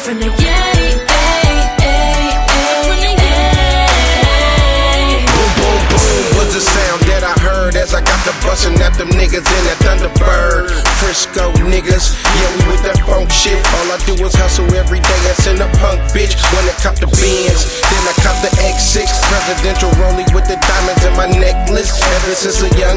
from the Yay, from the Yay. Boom, boom, boom was the sound that I heard as I got to bustin' at them niggas in that Thunderbird. Frisco niggas, yeah, we with that funk shit. All I do is hustle every day and send a punk bitch. When I cop the Benz, then I cop the X6 presidential rollie with the diamonds in my necklace. Ever since a young